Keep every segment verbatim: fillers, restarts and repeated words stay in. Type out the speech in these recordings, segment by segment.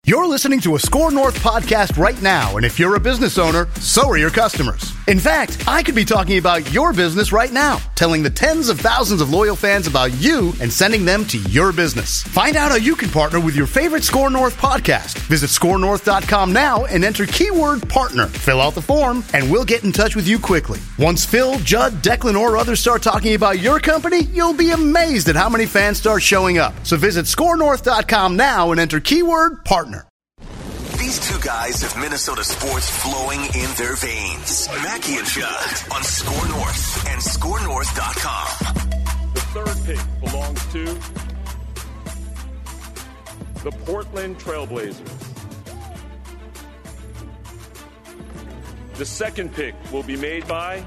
You're listening to a Score North podcast right now, and if you're a business owner, so are your customers. In fact, I could be talking about your business right now, telling the tens of thousands of loyal fans about you and sending them to your business. Find out how you can partner with your favorite Score North podcast. Visit score north dot com now and enter keyword partner. Fill out the form, and we'll get in touch with you quickly. Once Phil, Judd, Declan, or others start talking about your company, you'll be amazed at how many fans start showing up. So visit score north dot com now and enter keyword partner. These two guys have Minnesota sports flowing in their veins. Mackey and Judd on Score North and score north dot com. The third pick belongs to the Portland Trailblazers. The second pick will be made by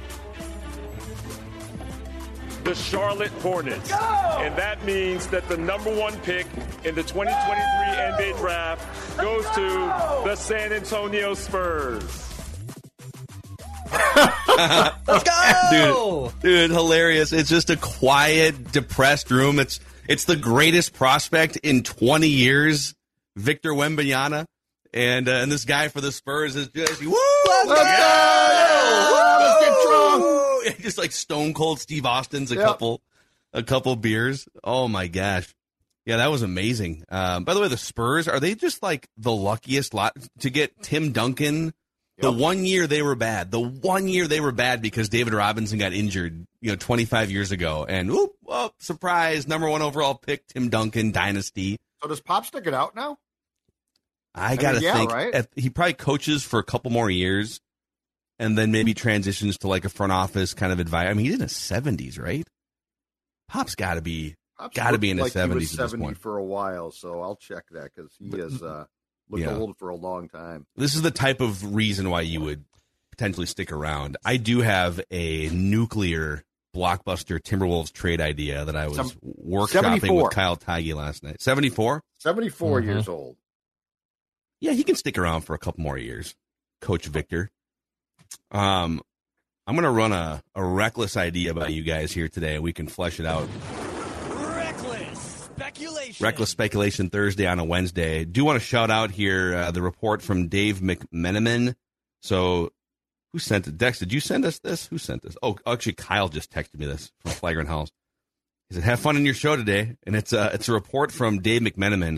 the Charlotte Hornets. Go! And that means that the number one pick in the twenty twenty-three N B A draft goes to the San Antonio Spurs. Let's go! Dude, dude, hilarious. It's just a quiet, depressed room. It's it's the greatest prospect in twenty years, Victor Wembanyama. And uh, and this guy for the Spurs is just, woo! Let's go! Yeah! Let's get drunk! Just like Stone Cold Steve Austin's a Yep. couple a couple beers. Oh, my gosh. Yeah, that was amazing. Um, by the way, the Spurs, are they just like the luckiest lot to get Tim Duncan? The Yep. one year they were bad. The one year they were bad because David Robinson got injured, you know, twenty-five years ago. And, whoop, oh, surprise, number one overall pick, Tim Duncan, dynasty. So does Pop stick it out now? I got to mean, yeah, think. right? At, he probably coaches for a couple more years and then maybe transitions to like a front office kind of advice. I mean, he's in his seventies, right? Pop's got to be Pop's got to be in his like seventies he at was this seventy point. for a while, so I'll check that because he has uh, looked Yeah. old for a long time. This is the type of reason why you would potentially stick around. I do have a nuclear blockbuster Timberwolves trade idea that I was Some- workshopping seventy-four. with Kyle Tige last night. seventy-four? seventy-four Mhm. years old. Yeah, he can stick around for a couple more years, Coach Victor. Um, I'm going to run a, a reckless idea by you guys here today. We can flesh it out. Reckless speculation. Reckless Speculation Thursday on a Wednesday. Do want to shout out here uh, the report from Dave McMenamin. So, who sent it? Dex, did you send us this? Who sent this? Oh, actually, Kyle just texted me this from Flagrant House. He said, "Have fun in your show today," and it's a it's a report from Dave McMenamin.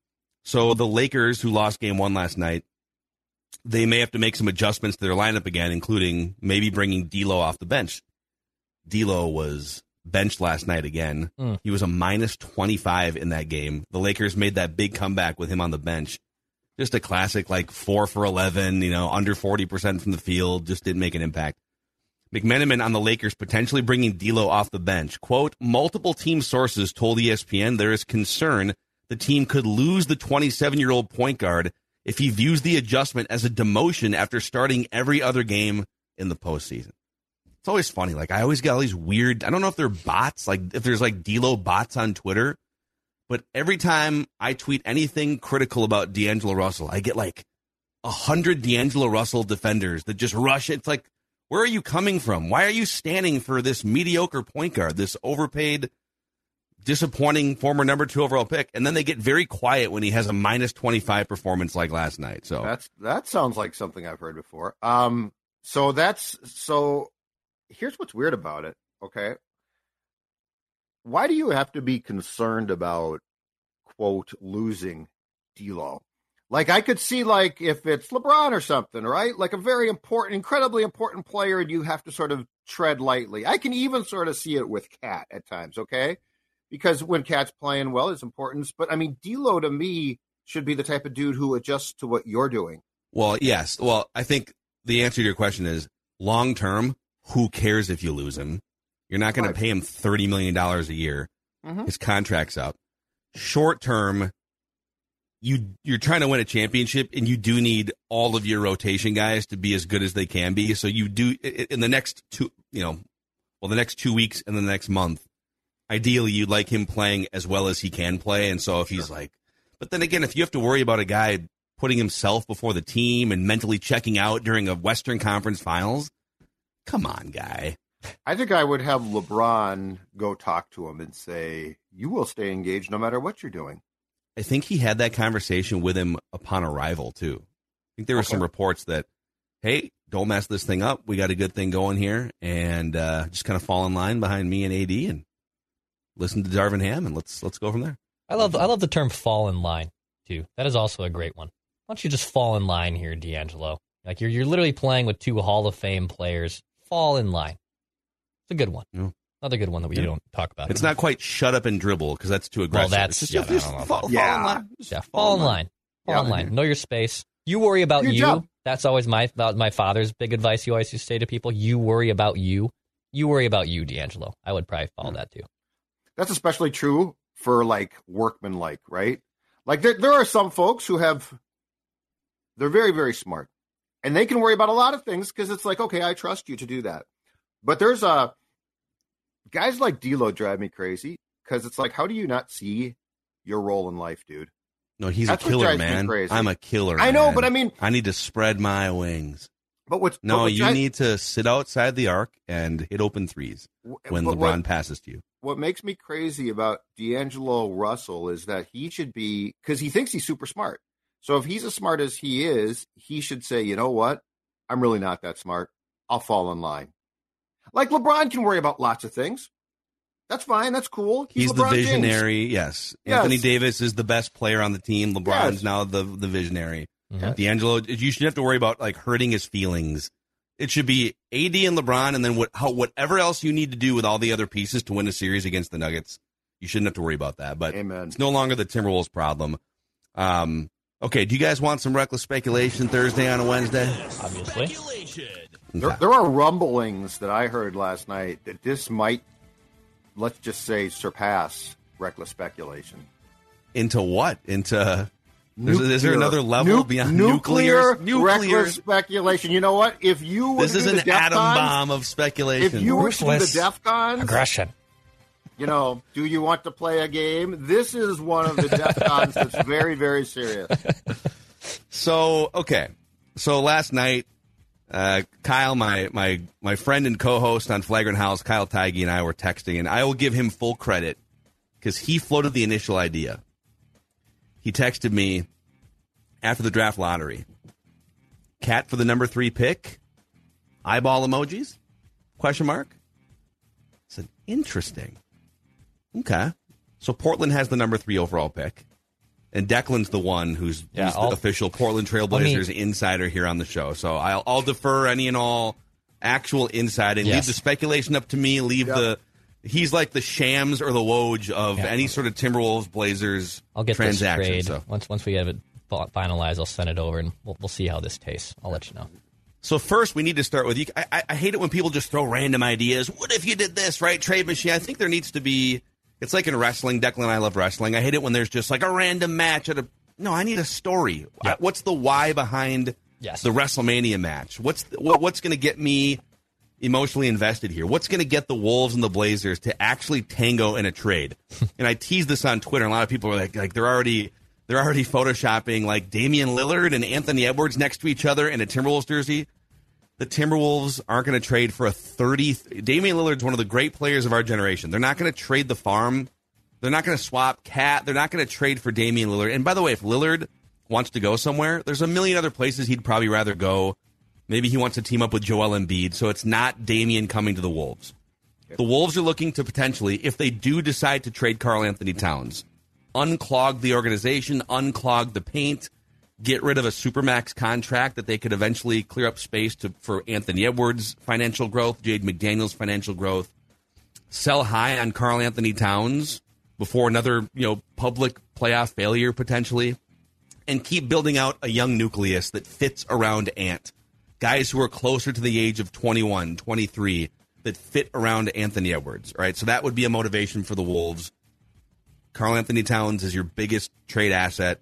So the Lakers, who lost Game One last night, they may have to make some adjustments to their lineup again, including maybe bringing D'Lo off the bench. D'Lo was benched last night again. Mm. He was a minus twenty-five in that game. The Lakers made that big comeback with him on the bench. Just a classic, like four for eleven, you know, under forty percent from the field, just didn't make an impact. McMenamin on the Lakers potentially bringing D'Lo off the bench. Quote, multiple team sources told E S P N there is concern the team could lose the twenty-seven-year-old point guard if he views the adjustment as a demotion after starting every other game in the postseason. It's always funny. Like, I always get all these weird, I don't know if they're bots, like if there's like D'Lo bots on Twitter, but every time I tweet anything critical about D'Angelo Russell, I get like a hundred D'Angelo Russell defenders that just rush. It's like, where are you coming from? Why are you standing for this mediocre point guard, this overpaid, disappointing former number two overall pick? And then they get very quiet when he has a minus twenty-five performance like last night. So That's that sounds like something I've heard before. Um, so that's so. Here's what's weird about it. Okay, why do you have to be concerned about quote losing D'Lo? Like, I could see, like, if it's LeBron or something, right? Like a very important, incredibly important player, and you have to sort of tread lightly. I can even sort of see it with Cat at times, okay? Because when Cat's playing well, it's important. But, I mean, D'Lo, to me, should be the type of dude who adjusts to what you're doing. Well, yes. Well, I think the answer to your question is long term, who cares if you lose him? You're not going Right. to pay him thirty million dollars a year. Mhm. His contract's up. Short term, you, you're trying to win a championship, and you do need all of your rotation guys to be as good as they can be. So you do, in the next two, you know, well, the next two weeks and the next month, ideally you'd like him playing as well as he can play. And so if he's like, but then again, if you have to worry about a guy putting himself before the team and mentally checking out during a Western Conference Finals, come on, guy. I think I would have LeBron go talk to him and say, you will stay engaged no matter what you're doing. I think he had that conversation with him upon arrival, too. I think there were Okay. some reports that, hey, don't mess this thing up. We got a good thing going here. And uh, just kind of fall in line behind me and A D and listen to Darvin Ham, and let's let's go from there. I love I love the term fall in line, too. That is also a great one. Why don't you just fall in line here, D'Angelo? Like, you're, you're literally playing with two Hall of Fame players. Fall in line. It's a good one. Yeah. Another good one that we Yeah. don't talk about. It's enough. not quite shut up and dribble because that's too Well, aggressive. that's It's yeah, just, I just don't know fall, about fall Yeah. in line. Just Yeah, fall in line. Fall Yeah. in line. Know your space. You worry about Good you. job. That's always my about my father's big advice. He always used to say to people, "You worry about you. You worry about you, D'Angelo." I would probably follow that too. That's especially true for like workman-like, right? Like there, there are some folks who have, they're very, very smart, and they can worry about a lot of things because it's like, okay, I trust you to do that. But there's a guys like D'Lo drive me crazy because it's like, how do you not see your role in life, dude? No, he's That's a what killer, drives me man. crazy. I'm a killer. I know, man. but I mean- I need to spread my wings. But what's but No, what you drives- need to sit outside the arc and hit open threes when but LeBron what- passes to you. What makes me crazy about D'Angelo Russell is that he should be, because he thinks he's super smart. So if he's as smart as he is, he should say, you know what? I'm really not that smart. I'll fall in line. Like LeBron can worry about lots of things. That's fine. That's cool. He's, He's LeBron the James. visionary. Yes. Yes. Anthony Davis is the best player on the team. LeBron's Yes. now the the visionary. Mhm. D'Angelo, you shouldn't have to worry about like hurting his feelings. It should be A D and LeBron, and then what, how, whatever else you need to do with all the other pieces to win a series against the Nuggets. You shouldn't have to worry about that. But Amen. it's no longer the Timberwolves' problem. Um, okay, do you guys want some reckless speculation Thursday on a Wednesday? Obviously. There, there are rumblings that I heard last night that this might, let's just say, surpass reckless speculation. Into what? Into There's- is there Nuclear- another level nu- beyond nuclear? nuclears? Reckless Nuclears. speculation. You know what? If you were this to is do an the atom DEFCONs, bomb of speculation. if you were to do the Ruthless DEFCONs, Aggression. you know, do you want to play a game? This is one of the DEFCONs that's very, very serious. So, okay. So last night, uh, Kyle, my, my, my friend and co-host on Flagrant House, Kyle Teige, and I were texting, and I will give him full credit because he floated the initial idea. He texted me after the draft lottery. Cat for the number three pick? Eyeball emojis? Question mark? I said, interesting. Okay. So Portland has the number three overall pick. And Declan's the one who's, Yeah, who's the I'll- official Portland Trailblazers insider here on the show. So I'll, I'll defer any and all actual insight and Yes. leave the speculation up to me. Leave Yep. the he's like the Shams or the Woj of Yeah. any sort of Timberwolves Blazers I'll get transaction. this trade. So. Once once we have it finalized, I'll send it over, and we'll, we'll see how this tastes. I'll let you know. So first, we need to start with you. I, I, I hate it when people just throw random ideas. What if you did this, right? Trade machine. I think there needs to be. It's like in wrestling. Declan and I love wrestling. I hate it when there's just like a random match at a. No, I need a story. Yeah. I- what's the why behind Yes. the WrestleMania match? What's the, what, what's going to get me emotionally invested here? What's going to get the Wolves and the Blazers to actually tango in a trade? And I teased this on Twitter, and a lot of people are like, like they're already. They're already photoshopping like Damian Lillard and Anthony Edwards next to each other in a Timberwolves jersey. The Timberwolves aren't going to trade for a thirty. Damian Lillard's one of the great players of our generation. They're not going to trade the farm. They're not going to swap Cat. They're not going to trade for Damian Lillard. And by the way, if Lillard wants to go somewhere, there's a million other places he'd probably rather go. Maybe he wants to team up with Joel Embiid, so it's not Damian coming to the Wolves. The Wolves are looking to potentially, if they do decide to trade Karl Anthony Towns, unclog the organization, unclog the paint, get rid of a Supermax contract that they could eventually clear up space to for Anthony Edwards' financial growth, Jade McDaniels' financial growth, sell high on Karl Anthony Towns before another, you know, public playoff failure potentially, and keep building out a young nucleus that fits around Ant. Guys who are closer to the age of twenty-one, twenty-three that fit around Anthony Edwards, right? So that would be a motivation for the Wolves. Karl Anthony Towns is your biggest trade asset.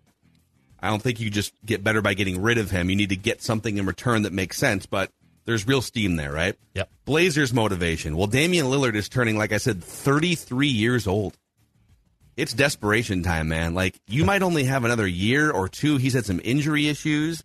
I don't think you just get better by getting rid of him. You need to get something in return that makes sense, but there's real steam there, right? Yep. Blazers motivation. Well, Damian Lillard is turning, like I said, thirty-three years old. It's desperation time, man. Like, you might only have another year or two. He's had some injury issues.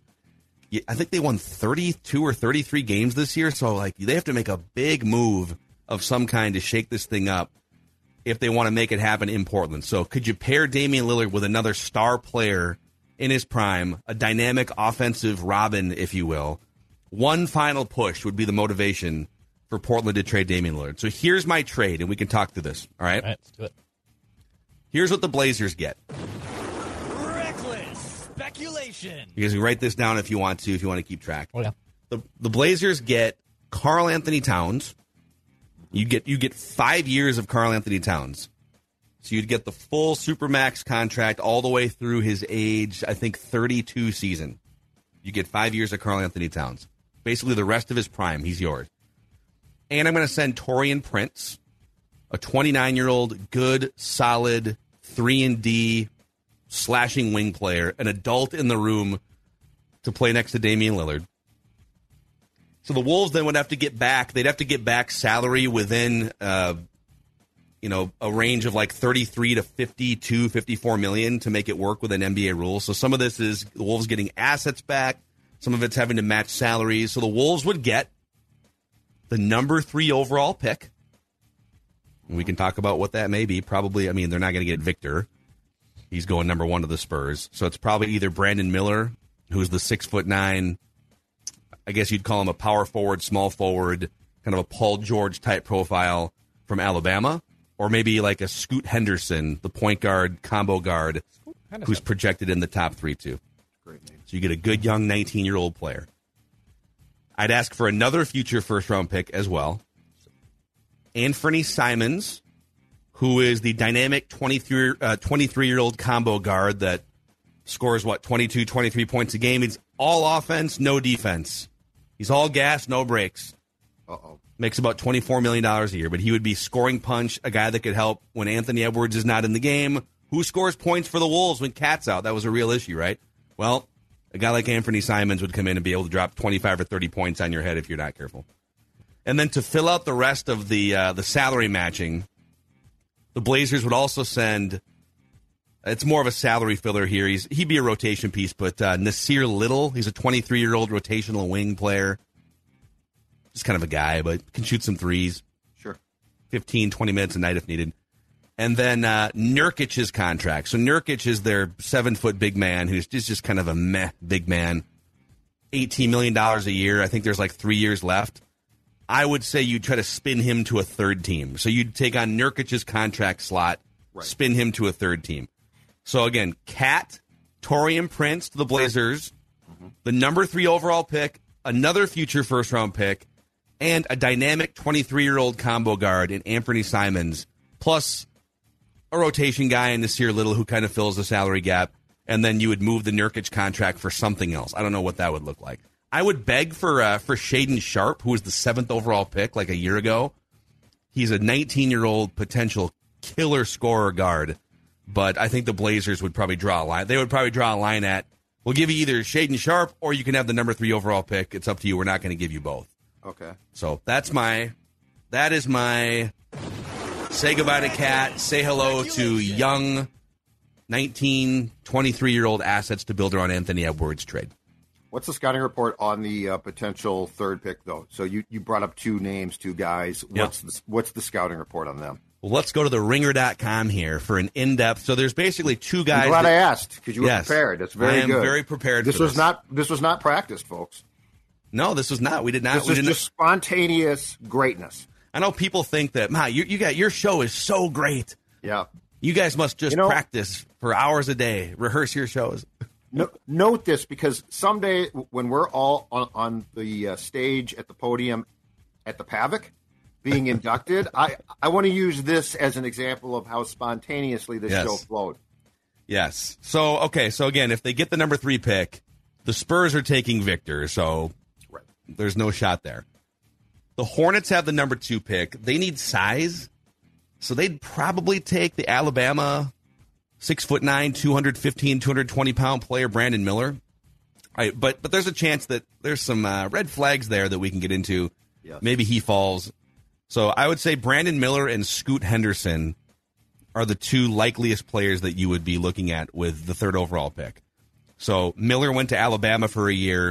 I think they won thirty-two or thirty-three games this year, so like they have to make a big move of some kind to shake this thing up. if they want to make it happen in Portland. So could you pair Damian Lillard with another star player in his prime, a dynamic offensive Robin, if you will? One final push would be the motivation for Portland to trade Damian Lillard. So here's my trade, and we can talk through this. All right? All right, let's do it. Here's what the Blazers get. Reckless speculation. You guys can write this down if you want to, if you want to keep track. Oh, yeah. The, the Blazers get Karl Anthony Towns. You get you get five years of Karl Anthony Towns. So you'd get the full Supermax contract all the way through his age, I think, thirty-two season. You get five years of Karl Anthony Towns. Basically the rest of his prime, he's yours. And I'm going to send Taurean Prince, a twenty-nine-year-old, good, solid, three and D, slashing wing player, an adult in the room to play next to Damian Lillard. So the Wolves then would have to get back. They'd have to get back salary within, uh, you know, a range of like thirty-three to fifty-two, fifty-four million to make it work within N B A rules. So some of this is the Wolves getting assets back. Some of it's having to match salaries. So the Wolves would get the number three overall pick. We can talk about what that may be. Probably, I mean, they're not going to get Victor. He's going number one to the Spurs. So it's probably either Brandon Miller, who's the six foot nine, I guess you'd call him a power forward, small forward, kind of a Paul George type profile from Alabama, or maybe like a Scoot Henderson, the point guard, combo guard, who's projected in the top three too. Great name. So you get a good young nineteen-year-old player. I'd ask for another future first-round pick as well. Anthony Simons, who is the dynamic twenty-three, uh, twenty-three-year-old combo guard that scores, what, twenty-two, twenty-three points a game. He's all offense, no defense. He's all gas, no brakes. Uh-oh. Makes about twenty-four million dollars a year, but he would be scoring punch, a guy that could help when Anthony Edwards is not in the game. Who scores points for the Wolves when Cat's out? That was a real issue, right? Well, a guy like Anthony Simons would come in and be able to drop twenty-five or thirty points on your head if you're not careful. And then to fill out the rest of the uh, the salary matching, the Blazers would also send, it's more of a salary filler here. He's He'd be a rotation piece, but uh, Nasir Little, he's a twenty-three-year-old rotational wing player. Just kind of a guy, but can shoot some threes. Sure. fifteen, twenty minutes a night if needed. And then uh, Nurkic's contract. So Nurkic is their seven-foot big man who's just, just kind of a meh big man. eighteen million dollars a year. I think there's like three years left. I would say you'd try to spin him to a third team. So you'd take on Nurkic's contract slot, right, spin him to a third team. So again, Cat, Taurean Prince to the Blazers, mm-hmm. the number three overall pick, another future first-round pick, and a dynamic twenty-three-year-old combo guard in Anthony Simons, plus a rotation guy in Nasir Little who kind of fills the salary gap, and then you would move the Nurkic contract for something else. I don't know what that would look like. I would beg for uh, for Shaedon Sharpe, who was the seventh overall pick like a year ago. He's a nineteen-year-old potential killer scorer guard, but I think the Blazers would probably draw a line. They would probably draw a line at, we'll give you either Shaedon Sharpe or you can have the number three overall pick. It's up to you. We're not going to give you both. Okay. So that's my, that is my say goodbye to Cat, say hello to young nineteen, twenty-three-year-old assets to build around Anthony Edwards trade. What's the scouting report on the uh, potential third pick, though? So you, you brought up two names, two guys. What's yep. the, what's the scouting report on them? Well, let's go to the ringer dot com here for an in-depth. So there's basically two guys. I'm glad that, I asked because you were yes, prepared. That's very I am good. very prepared. This for was this. not this was not practiced, folks. No, this was not. We did not. This we is didn't. just spontaneous greatness. I know people think that, Ma, you, you got your show is so great. Yeah. You guys must just you know, practice for hours a day, rehearse your shows. No, note this, because someday when we're all on, on the uh, stage at the podium at the Pavic being inducted, I, I want to use this as an example of how spontaneously this yes. show flowed. Yes. So, okay, so again, if they get the number three pick, the Spurs are taking Victor, so right. there's no shot there. The Hornets have the number two pick. They need size, so they'd probably take the Alabama six foot nine, two hundred fifteen, two hundred twenty pound player Brandon Miller. All right, but but there's a chance that there's some uh, red flags there that we can get into. Yes. Maybe he falls. So I would say Brandon Miller and Scoot Henderson are the two likeliest players that you would be looking at with the third overall pick. So Miller went to Alabama for a year.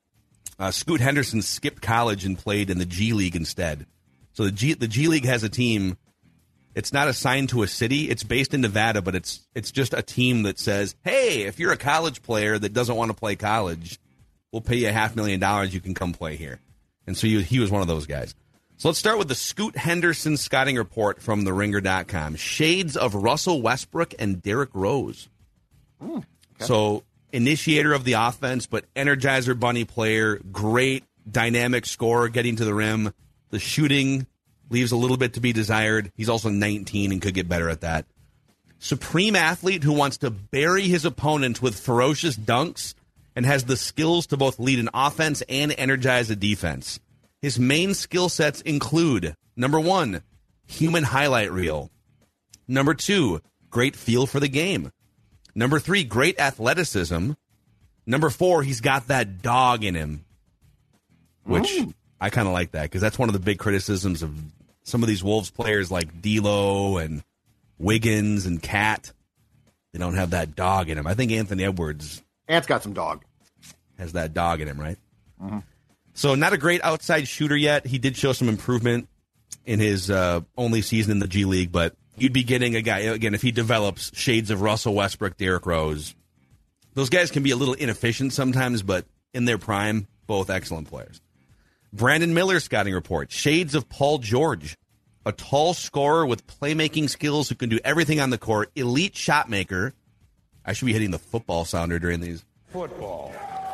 Uh, Scoot Henderson skipped college and played in the G League instead. So the G the G League has a team It's not assigned to a city. It's based in Nevada, but it's it's just a team that says, hey, if you're a college player that doesn't want to play college, we'll pay you a half million dollars. You can come play here. And so he, he was one of those guys. So let's start with the Scoot Henderson scouting report from the ringer dot com. Shades of Russell Westbrook and Derrick Rose. Mm, okay. So initiator of the offense, but Energizer Bunny player, great dynamic scorer, getting to the rim. The shooting leaves a little bit to be desired. He's also nineteen and could get better at that. Supreme athlete who wants to bury his opponents with ferocious dunks and has the skills to both lead an offense and energize a defense. His main skill sets include, number one, human highlight reel. Number two, great feel for the game. Number three, great athleticism. Number four, he's got that dog in him, which mm. I kind of like that because that's one of the big criticisms of some of these Wolves players like D'Lo and Wiggins and Cat. They don't have that dog in him. I think Anthony Edwards Ant's got some dog. Has that dog in him, right? Mm-hmm. So not a great outside shooter yet. He did show some improvement in his uh, only season in the G League, but you'd be getting a guy, again, if he develops shades of Russell Westbrook, Derrick Rose. Those guys can be a little inefficient sometimes, but in their prime, both excellent players. Brandon Miller scouting report. Shades of Paul George. A tall scorer with playmaking skills who can do everything on the court. Elite shot maker. I should be hitting the football sounder during these. Football.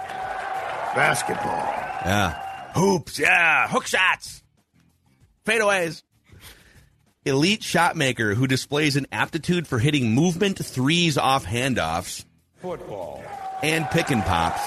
Basketball. Yeah. Hoops. Yeah. Hook shots. Fadeaways. Elite shot maker who displays an aptitude for hitting movement threes off handoffs. Football. And pick and pops.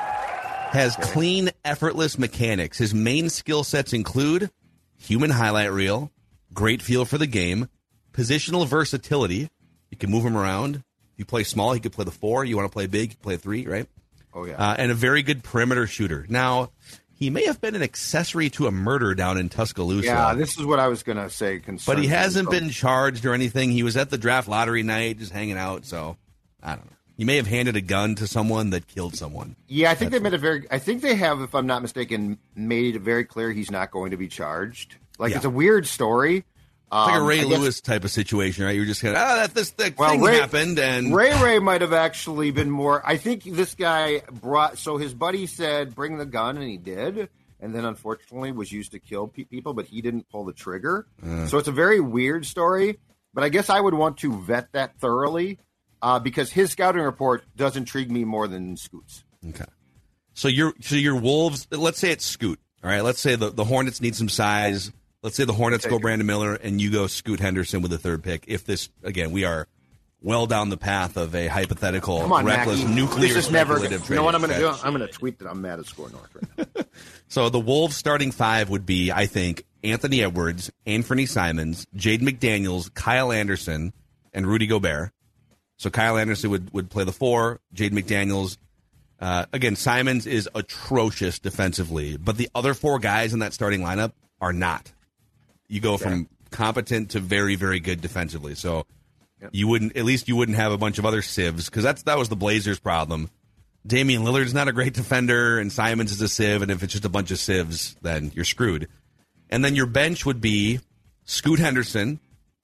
Has clean, effortless mechanics. His main skill sets include human highlight reel, great feel for the game, positional versatility. You can move him around. If you play small, he could play the four. You want to play big, you play three, right? Oh, yeah. Uh, and a very good perimeter shooter. Now, he may have been an accessory to a murder down in Tuscaloosa. Yeah, this is what I was going to say. But he hasn't been charged or anything. He was at the draft lottery night just hanging out, so I don't know. You may have handed a gun to someone that killed someone. Yeah, I think That's they made it very. I think they have, if I'm not mistaken, made it very clear he's not going to be charged. Like Yeah. it's a weird story. It's like a Um, Ray I guess- Lewis type of situation, right? You're just kind of, oh, that this that Well, thing Ray- happened, and Ray Ray might have actually been more. I think this guy brought. So his buddy said, "Bring the gun," and he did. And then, unfortunately, was used to kill pe- people, but he didn't pull the trigger. Uh. So it's a very weird story. But I guess I would want to vet that thoroughly uh, because his scouting report does intrigue me more than Scoot's. Okay. So your so your Wolves, let's say it's Scoot. All right. Let's say the, the Hornets need some size. Let's say the Hornets go Brandon Miller and you go Scoot Henderson with the third pick. If this, again, we are well down the path of a hypothetical, Come on, reckless, Mackie. nuclear, This is never. speculative You know what I'm going to trade. do? I'm going to tweet that I'm mad at Score North right now. So the Wolves starting five would be, I think, Anthony Edwards, Anthony Simons, Jaden McDaniels, Kyle Anderson, and Rudy Gobert. So Kyle Anderson would, would play the four. Jaden McDaniels. Uh, again, Simons is atrocious defensively, but the other four guys in that starting lineup are not. You go from competent to very, very good defensively. So yep. you wouldn't, at least you wouldn't have a bunch of other sieves because that's that was the Blazers' problem. Damian Lillard's not a great defender, and Simons is a sieve, and if it's just a bunch of sieves, then you're screwed. And then your bench would be Scoot Henderson.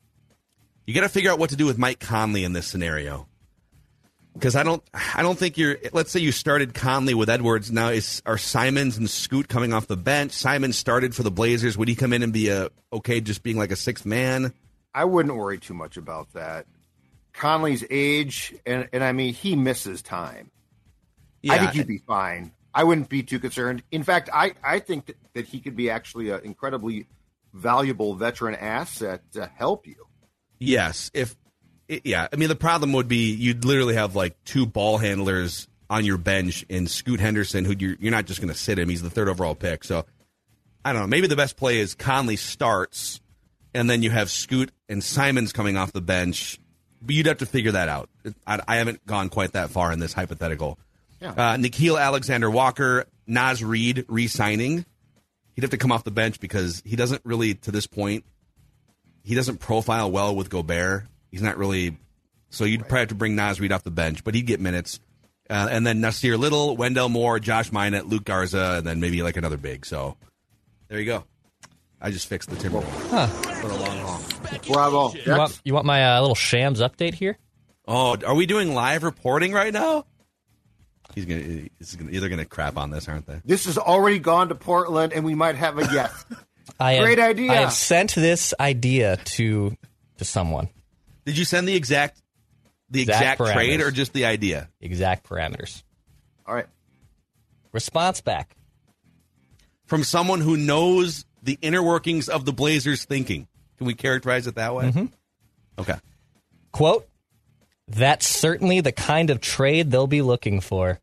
You got to figure out what to do with Mike Conley in this scenario. Because I don't, I don't think you're. Let's say you started Conley with Edwards. Now is are Simons and Scoot coming off the bench? Simons started for the Blazers. Would he come in and be a okay, just being like a sixth man? I wouldn't worry too much about that. Conley's age, and, and I mean, he misses time. Yeah, I think he'd be fine. I wouldn't be too concerned. In fact, I, I think that, that he could be actually an incredibly valuable veteran asset to help you. Yes, if. It, yeah, I mean, the problem would be you'd literally have like two ball handlers on your bench in Scoot Henderson, who you're, you're not just going to sit him. He's the third overall pick. So, I don't know. Maybe the best play is Conley starts, and then you have Scoot and Simons coming off the bench. But you'd have to figure that out. I, I haven't gone quite that far in this hypothetical. Yeah. Uh, Nickeil Alexander-Walker, Naz Reid re-signing. He'd have to come off the bench because he doesn't really, to this point, he doesn't profile well with Gobert. He's not really, so you'd probably have to bring Naz Reid off the bench, but he'd get minutes. Uh, and then Nasir Little, Wendell Moore, Josh Minott, Luke Garza, and then maybe like another big. So there you go. I just fixed the Timberwolves Huh. for the long haul. Bravo. You want, you want my uh, little Shams update here? Oh, are we doing live reporting right now? He's gonna, he's gonna either gonna crap on this, aren't they? This has already gone to Portland, and we might have a yes. I have, Great idea. I have sent this idea to to someone. Did you send the exact the Exact exact, trade parameters. or just the idea? Exact parameters. All right. Response back. From someone who knows the inner workings of the Blazers' thinking. Can we characterize it that way? Mm-hmm. Okay. Quote, that's certainly the kind of trade they'll be looking for.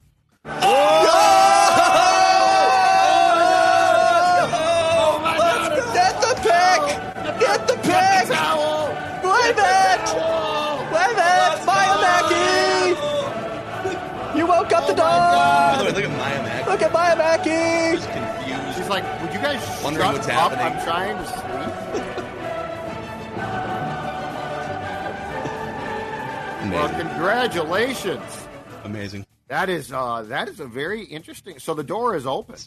Get the pick! Get the pick! Wave it! Wave it! Maya Mackey! You woke up the By the way, dog! look at Maya Mack. Look at Maya Mackey! Just confused. She's like, would you guys Wondering shut what's up? happening. I'm trying to sleep. Well, Amazing. congratulations. Amazing. That is uh, that is a very interesting. So the door is open.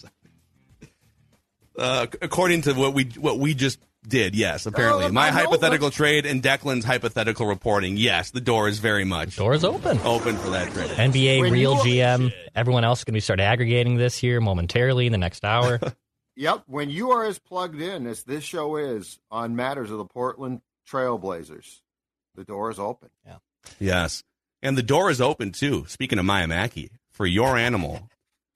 Uh, according to what we what we just did, yes, apparently. Oh, My I know, hypothetical trade and Declan's hypothetical reporting, yes, the door is very much Door's open. open for that trade. N B A When real you- G M. Everyone else is going to be start aggregating this here momentarily in the next hour. Yep. When you are as plugged in as this show is on matters of the Portland Trailblazers, the door is open. Yes. And the door is open, too, speaking of Maya Mackey, for your animal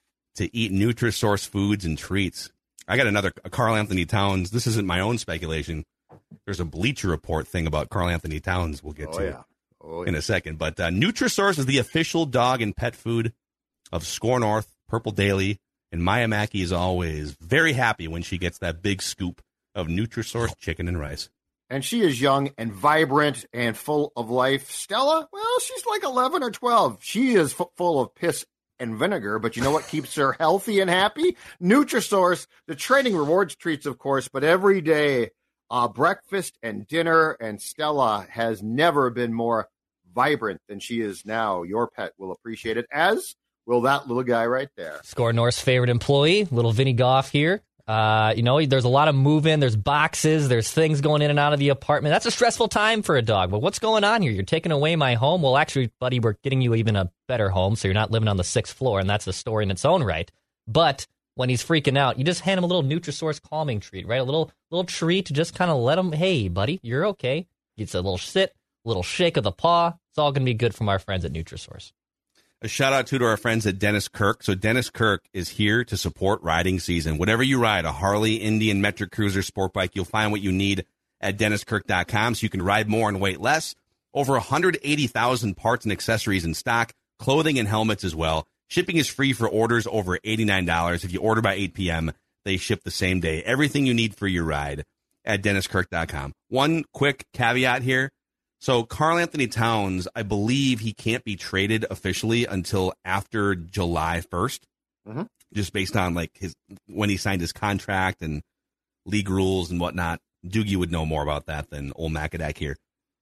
to eat Nutrisource foods and treats. I got another Karl Anthony Towns. This isn't my own speculation. There's a Bleacher Report thing about Karl Anthony Towns we'll get Oh, to yeah. Oh, in yeah. a second. But uh, Nutrisource is the official dog and pet food of Score North, Purple Daily, and Maya Mackey is always very happy when she gets that big scoop of Nutrisource chicken and rice. And she is young and vibrant and full of life. Stella, well, she's like eleven or twelve. She is f- full of piss and vinegar, but you know what keeps her healthy and happy? Nutrisource, the training rewards treats, of course, but every day, uh, breakfast and dinner, and Stella has never been more vibrant than she is now. Your pet will appreciate it, as will that little guy right there. Score North's favorite employee, little Vinny Goff here. Uh, you know, there's a lot of moving, there's boxes, there's things going in and out of the apartment. That's a stressful time for a dog. But what's going on here? You're taking away my home? Well, actually, buddy, we're getting you even a better home, so you're not living on the sixth floor, and that's a story in its own right. But when he's freaking out, you just hand him a little Nutrisource calming treat, right? A little little treat to just kind of let him, hey, buddy, you're okay. Gets a little sit, a little shake of the paw. It's all going to be good from our friends at Nutrisource. A shout out to, to our friends at Dennis Kirk. So Dennis Kirk is here to support riding season. Whatever you ride, a Harley, Indian, Metric Cruiser, sport bike, you'll find what you need at dennis kirk dot com so you can ride more and wait less. Over one hundred eighty thousand parts and accessories in stock, clothing and helmets as well. Shipping is free for orders over eighty-nine dollars. If you order by eight p.m., they ship the same day. Everything you need for your ride at dennis kirk dot com. One quick caveat here. So Karl Anthony Towns, I believe he can't be traded officially until after July first, Mhm. just based on like his when he signed his contract and league rules and whatnot. Doogie would know more about that than old Macadac here.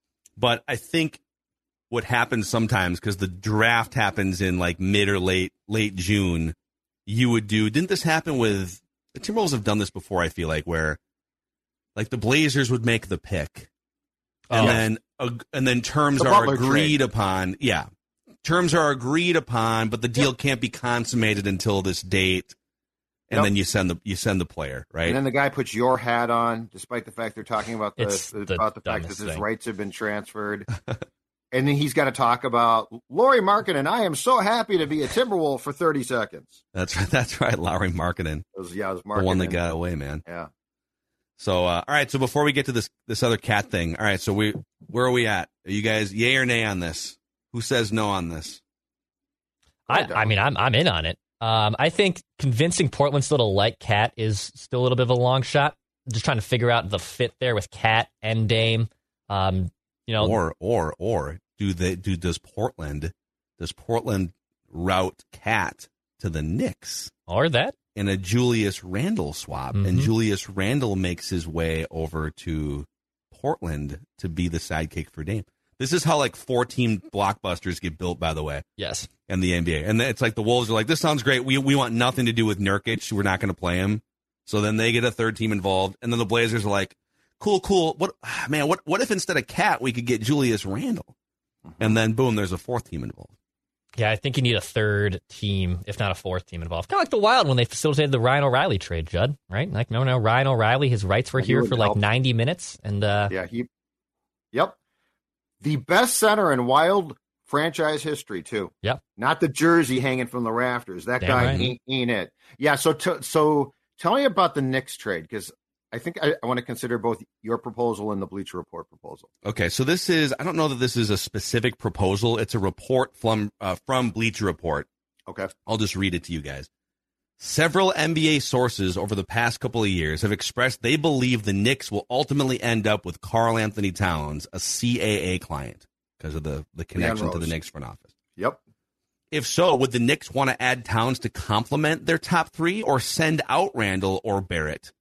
But I think what happens sometimes, because the draft happens in like mid or late late June, you would do. Didn't this happen with the Timberwolves? Have done this before. I feel like where like the Blazers would make the pick. And Oh. then, uh, and then terms The are Butler agreed trade. upon. Yeah, terms are agreed upon, but the deal can't be consummated until this date. And Yep. then you send the you send the player, right? And then the guy puts your hat on, despite the fact they're talking about the, It's the about the fact that dumbest his thing. rights have been transferred. And then he's got to talk about Lauri Markkanen. I am so happy to be a Timberwolf for thirty seconds. That's right. That's right. Lowry Markkanen, It was, yeah, it was the one that Markkanen. got away, man. Yeah. So, uh, all right. So before we get to this this other cat thing, all right. So we where are we at? Are you guys yay or nay on this? Who says no on this? I, I mean, I'm I'm in on it. Um, I think convincing Portland still to like Cat is still a little bit of a long shot. Just trying to figure out the fit there with Cat and Dame. Um, you know, Or or or do they do does Portland does Portland route Cat to the Knicks or that. in a Julius Randle swap, and Mhm. Julius Randle makes his way over to Portland to be the sidekick for Dame. This is how like four-team blockbusters get built, by the way, Yes. in the N B A. And then it's like the Wolves are like, this sounds great. We we want nothing to do with Nurkic. We're not going to play him. So then they get a third team involved, and then the Blazers are like, cool, cool. What, man, what, what if instead of Cat, we could get Julius Randle? And then, boom, there's a fourth team involved. Yeah, I think you need a third team, if not a fourth team involved. Kind of like the Wild when they facilitated the Ryan O'Reilly trade, Judd, right? Like, remember now, Ryan O'Reilly, his rights were here for like help. ninety minutes. and uh, Yeah, he, yep. The best center in Wild franchise history, too. Yep. Not the jersey hanging from the rafters. That Damn guy right. ain't, ain't it. Yeah, so t- so tell me about the Knicks trade, because I think I, I want to consider both your proposal and the Bleacher Report proposal. Okay, so this is, I don't know that this is a specific proposal. It's a report from uh, from Bleacher Report. Okay. I'll just read it to you guys. Several N B A sources over the past couple of years have expressed they believe the Knicks will ultimately end up with Karl Anthony Towns, a C A A client, because of the, the connection to the Knicks front office. Yep. If so, would the Knicks want to add Towns to complement their top three or send out Randall or Barrett?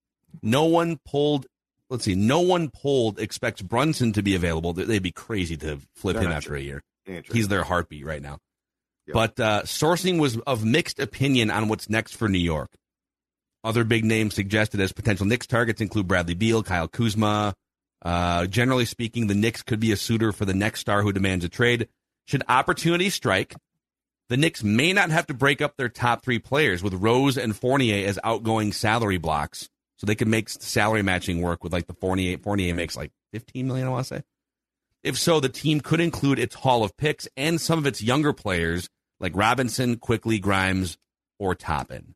No one polled, let's see, no one polled expects Brunson to be available. They'd be crazy to flip They're him not after sure. a year. Interesting. He's their heartbeat right now. Yep. But uh, sourcing was of mixed opinion on what's next for New York. Other big names suggested as potential Knicks targets include Bradley Beal, Kyle Kuzma. Uh, generally speaking, the Knicks could be a suitor for the next star who demands a trade. Should opportunity strike, the Knicks may not have to break up their top three players with Rose and Fournier as outgoing salary blocks. So they could make salary matching work with like the Fournier. Fournier makes like fifteen million dollars, I want to say. If so, the team could include its haul of picks and some of its younger players like Robinson, Quickly, Grimes, or Toppin.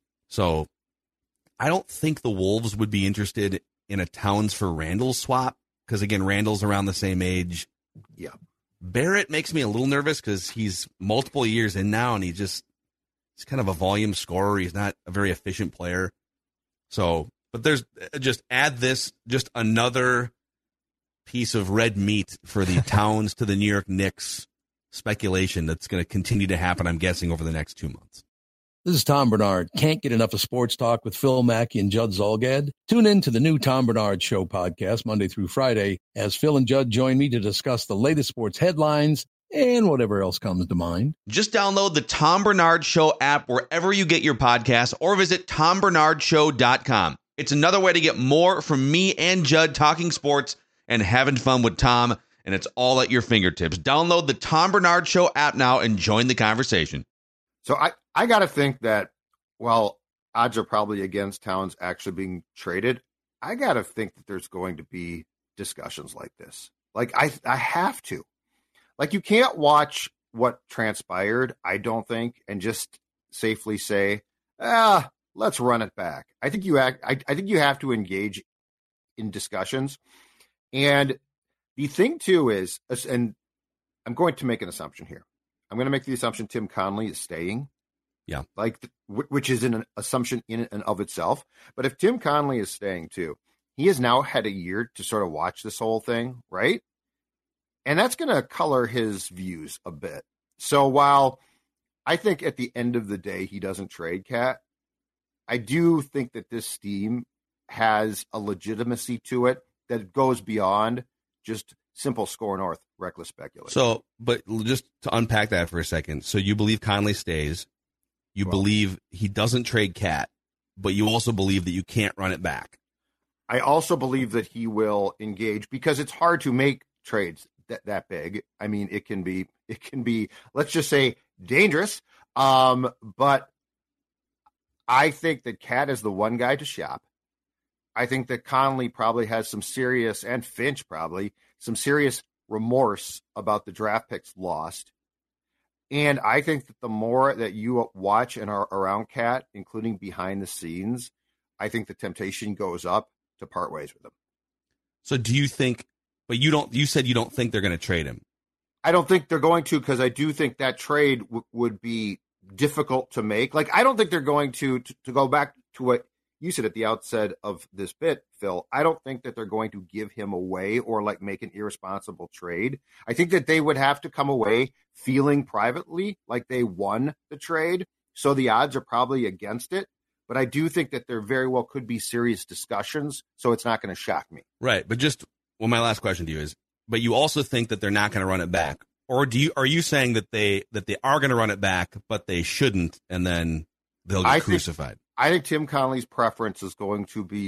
So I don't think the Wolves would be interested in a Towns for Randall swap because, again, Randall's around the same age. Yeah. Barrett makes me a little nervous because he's multiple years in now and he just he's kind of a volume scorer. He's not a very efficient player. So, but there's just add this, just another piece of red meat for the Towns to the New York Knicks speculation that's going to continue to happen, I'm guessing, over the next two months. This is Tom Bernard. Can't get enough of sports talk with Phil Mackey and Judd Zolgad? Tune in to the new Tom Bernard Show podcast Monday through Friday as Phil and Judd join me to discuss the latest sports headlines and whatever else comes to mind. Just download the Tom Bernard Show app wherever you get your podcasts or visit tom bernard show dot com. It's another way to get more from me and Judd talking sports and having fun with Tom, and it's all at your fingertips. Download the Tom Bernard Show app now and join the conversation. So I, I got to think that, well, odds are probably against Towns actually being traded. I got to think that there's going to be discussions like this. Like, I, I have to. Like, you can't watch what transpired, I don't think, and just safely say, ah, let's run it back. I think you act, I, I think you have to engage in discussions. And the thing, too, is, and I'm going to make an assumption here. I'm going to make the assumption Tim Connelly is staying. Yeah. Like, which is an assumption in and of itself. But if Tim Connelly is staying, too, he has now had a year to sort of watch this whole thing, right? And that's going to color his views a bit. So while I think at the end of the day he doesn't trade Cat, I do think that this team has a legitimacy to it that goes beyond just simple score north, reckless speculation. So, but just to unpack that for a second. So you believe Conley stays. You well, believe he doesn't trade Cat, but you also believe that you can't run it back. I also believe that he will engage because it's hard to make trades that, that big. I mean, it can be, it can be, let's just say dangerous. Um, but I think that Cat is the one guy to shop. I think that Conley probably has some serious, and Finch probably, some serious remorse about the draft picks lost. And I think that the more that you watch and are around Cat, including behind the scenes, I think the temptation goes up to part ways with him. So do you think, but you don't, you said you don't think they're going to trade him. I don't think they're going to, because I do think that trade w- would be difficult to make. Like, I don't think they're going to, to, to go back to what you said at the outset of this bit, Phil. I don't think that they're going to give him away or like make an irresponsible trade. I think that they would have to come away feeling privately like they won the trade. So the odds are probably against it. But I do think that there very well could be serious discussions. So it's not going to shock me. Right. But just, well, my last question to you is, but you also think that they're not going to run it back. Or do you, are you saying that they, that they are going to run it back, but they shouldn't, and then they'll get I crucified? Think, I think Tim Connelly's preference is going to be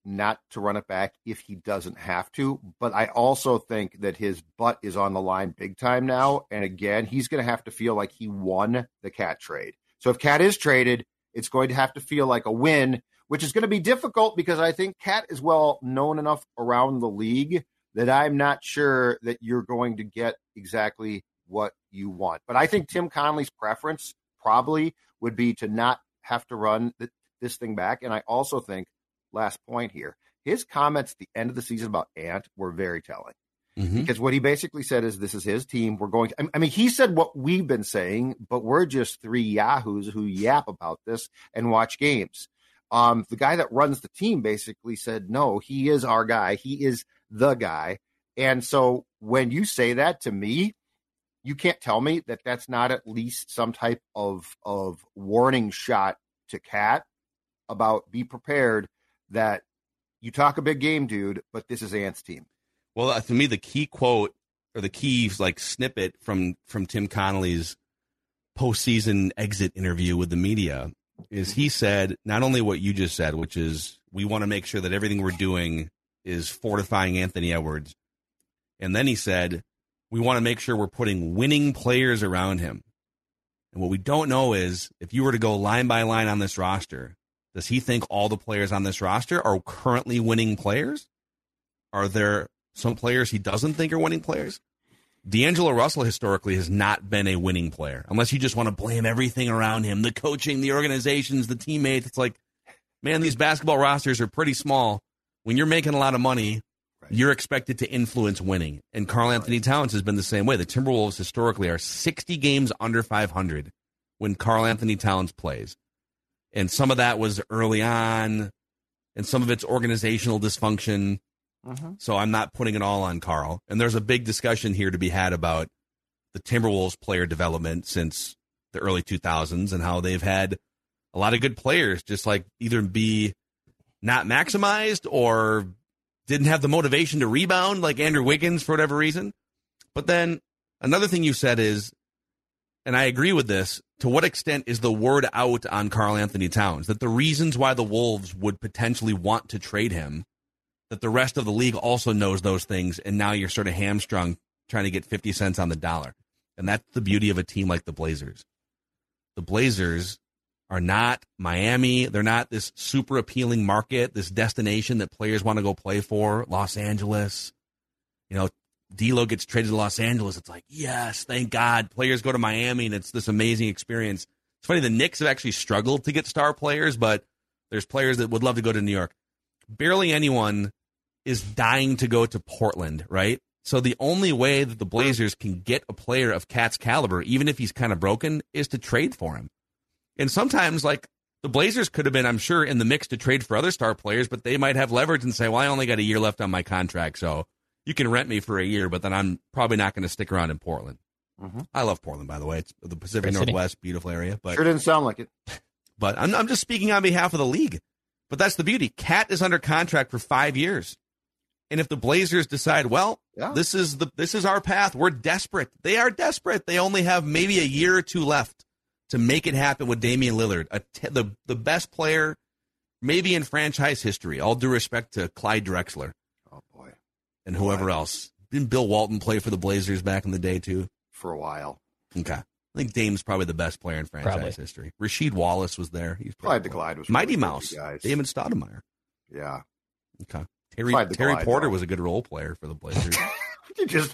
not to run it back if he doesn't have to. But I also think that his butt is on the line big time now. And again, he's going to have to feel like he won the Cat trade. So if Cat is traded, it's going to have to feel like a win, which is going to be difficult because I think Cat is well known enough around the league that I'm not sure that you're going to get exactly what you want. But I think Tim Connelly's preference probably would be to not have to run th- this thing back. And I also think, last point here, his comments at the end of the season about Ant were very telling. Mm-hmm. Because what he basically said is, this is his team. We're going to, I mean, he said what we've been saying, but we're just three yahoos who yap about this and watch games. Um, the guy that runs the team basically said, no, he is our guy. He is the guy. And so when you say that to me, you can't tell me that that's not at least some type of, of warning shot to Cat about be prepared that you talk a big game, dude, but this is Ant's team. Well, to me, the key quote or the key like snippet from, from Tim Connelly's postseason exit interview with the media is he said not only what you just said, which is we want to make sure that everything we're doing is fortifying Anthony Edwards. And then he said, we want to make sure we're putting winning players around him. And what we don't know is if you were to go line by line on this roster, does he think all the players on this roster are currently winning players? Are there some players he doesn't think are winning players? D'Angelo Russell historically has not been a winning player, unless you just want to blame everything around him, the coaching, the organizations, the teammates. It's like, man, these basketball rosters are pretty small. When you're making a lot of money, right, you're expected to influence winning. And Karl Anthony Towns has been the same way. The Timberwolves historically are sixty games under five hundred when Karl Anthony Towns plays. And some of that was early on, and some of it's organizational dysfunction. Mm-hmm. So I'm not putting it all on Karl. And there's a big discussion here to be had about the Timberwolves player development since the early two thousands and how they've had a lot of good players just like either be not maximized or didn't have the motivation to rebound like Andrew Wiggins for whatever reason. But then another thing you said is, and I agree with this, to what extent is the word out on Karl Anthony Towns that the reasons why the Wolves would potentially want to trade him, that the rest of the league also knows those things, and now you're sort of hamstrung trying to get fifty cents on the dollar. And that's the beauty of a team like the Blazers. The Blazers are not Miami. They're not this super appealing market, this destination that players want to go play for, Los Angeles. You know, D'Lo gets traded to Los Angeles. It's like, yes, thank God. Players go to Miami, and it's this amazing experience. It's funny, the Knicks have actually struggled to get star players, but there's players that would love to go to New York. Barely anyone is dying to go to Portland, right? So the only way that the Blazers can get a player of Cat's caliber, even if he's kind of broken, is to trade for him. And sometimes, like, the Blazers could have been, I'm sure, in the mix to trade for other star players, but they might have leverage and say, well, I only got a year left on my contract, so you can rent me for a year, but then I'm probably not going to stick around in Portland. Mm-hmm. I love Portland, by the way. It's the Pacific Great Northwest, city. Beautiful area. But sure didn't sound like it. But I'm, I'm just speaking on behalf of the league. But that's the beauty. Cat is under contract for five years. And if the Blazers decide, well, yeah. this is the this is our path, we're desperate. They are desperate. They only have maybe a year or two left to make it happen with Damian Lillard, a t- the, the best player maybe in franchise history, all due respect to Clyde Drexler. Oh, boy. And whoever boy. else. Didn't Bill Walton play for the Blazers back in the day, too? For a while. Okay. I think Dame's probably the best player in franchise probably. history. Rasheed Wallace was there. He's Clyde the Clyde was Mighty Mouse. David Stoudemire. Yeah. Okay. Terry, Terry Clyde, Porter though. was a good role player for the Blazers. You're just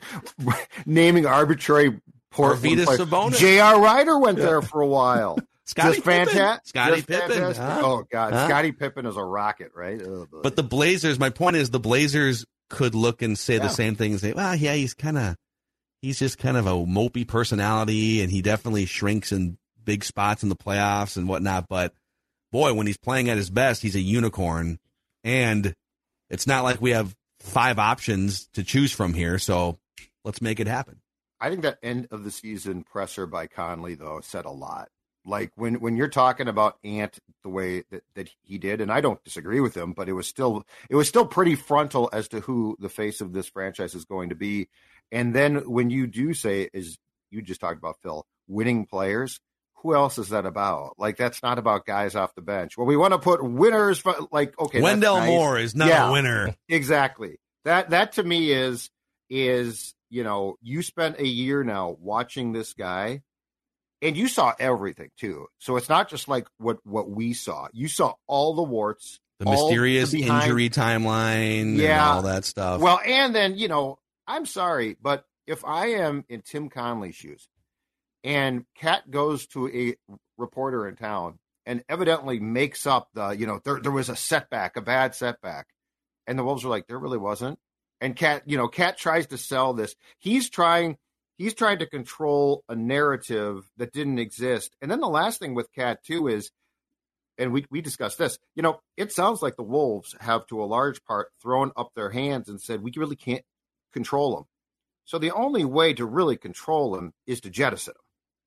naming arbitrary Portland players. Sabonis. J R. Ryder went there for a while. Scottie just fantastic. Scottie Pippen. Huh? Oh, God. Huh? Scottie Pippen is a rocket, right? Oh, but the Blazers, my point is the Blazers could look and say yeah. the same thing and say, well, yeah, he's kind of, he's just kind of a mopey personality, and he definitely shrinks in big spots in the playoffs and whatnot. But, boy, when he's playing at his best, he's a unicorn. And it's not like we have five options to choose from here, so let's make it happen. I think that end of the season presser by Conley, though, said a lot. Like when, when you're talking about Ant the way that, that he did, and I don't disagree with him, but it was still it was still pretty frontal as to who the face of this franchise is going to be. And then when you do say, as you just talked about, Phil, winning players, who else is that about? Like, that's not about guys off the bench. Well, we want to put winners for, like, okay. Wendell nice. Moore is not yeah, a winner. Exactly. That, that to me is, is, you know, you spent a year now watching this guy and you saw everything too. So it's not just like what, what we saw. You saw all the warts, the mysterious the behind, injury timeline, yeah, and all that stuff. Well, and then, you know, I'm sorry, but if I am in Tim Conley's shoes and Cat goes to a reporter in town and evidently makes up the, you know, there, there was a setback, a bad setback. And the Wolves are like, there really wasn't. And Cat, you know, Cat tries to sell this. He's trying, he's trying to control a narrative that didn't exist. And then the last thing with Cat too is, and we, we discussed this, you know, it sounds like the Wolves have to a large part thrown up their hands and said, we really can't control him. So the only way to really control him is to jettison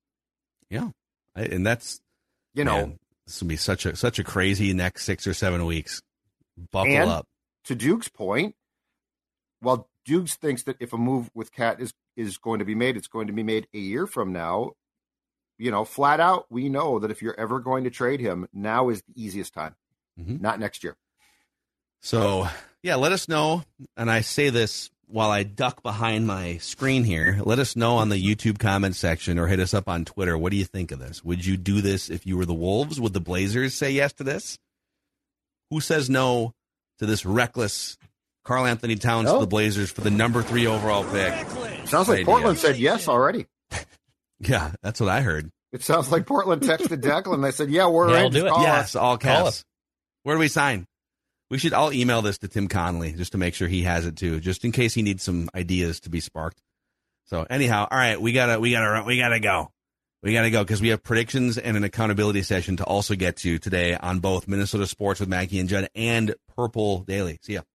him. Yeah. And that's, you know, man, this will be such a, such a crazy next six or seven weeks. Buckle and up. To Duke's point, while Dukes thinks that if a move with Cat is, is going to be made, it's going to be made a year from now. You know, flat out, we know that if you're ever going to trade him, now is the easiest time, mm-hmm. not next year. So, yeah, let us know. And I say this while I duck behind my screen here. Let us know on the YouTube comment section or hit us up on Twitter. What do you think of this? Would you do this if you were the Wolves? Would the Blazers say yes to this? Who says no to this reckless Karl Anthony Towns oh. to the Blazers for the number three overall pick? Sounds like idea. Portland said yes already. Yeah, that's what I heard. It sounds like Portland texted Declan. They said, yeah, we're yeah, in. We'll do it. Yes, all caps. Where do we sign? We should, I'll email this to Tim Conley just to make sure he has it too, just in case he needs some ideas to be sparked. So anyhow, all right, we gotta, we gotta, we gotta go. We gotta go because we have predictions and an accountability session to also get to today on both Minnesota Sports with Mackey and Judd and Purple Daily. See ya.